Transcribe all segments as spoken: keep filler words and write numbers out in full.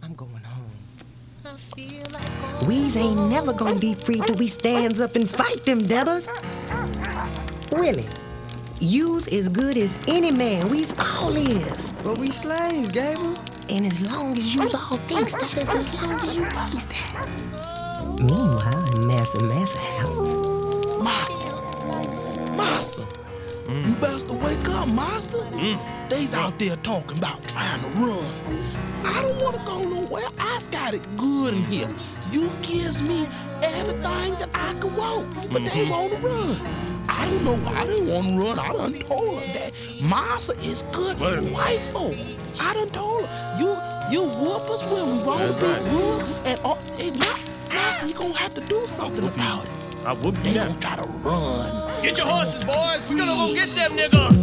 I'm going home. We's ain't never gonna be free till we stands up and fight them devils. Really, you's as good as any man. We's all is. But we slaves, Gabriel. And as long as you's all thinks that is as long as you is that. Meanwhile, in Massa Massa house. Master, Master, mm. you best to wake up, Master. Mm. They's out there talking about trying to run. I don't want to go nowhere. I got it good in here. You gives me everything that I can want, but mm-hmm. they want to run. I don't know why they want to run. I done told her that Master is good with white folk. I done told her, you you whoop us when we want to be good, and all, and now, Master, you gonna have to do something about it. I whoop They you. gonna try to run. Get your horses, boys. We're gonna go get them niggas.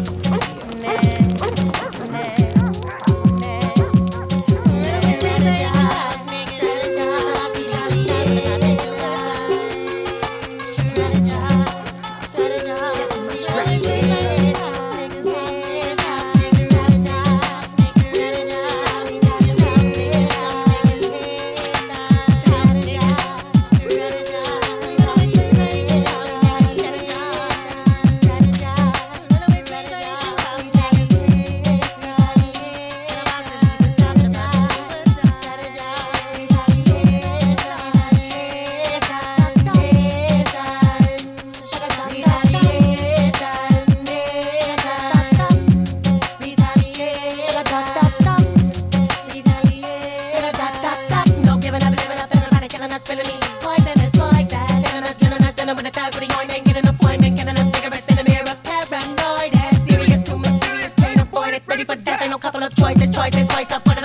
Ready for death, ain't no couple of choices, choices, twice I put it